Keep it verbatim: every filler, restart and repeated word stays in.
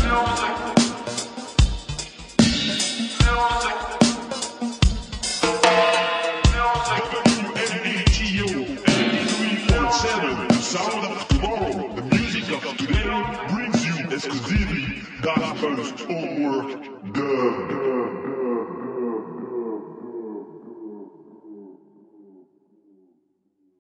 Sound of tomorrow, the music of today brings you exclusively God's first homework dub.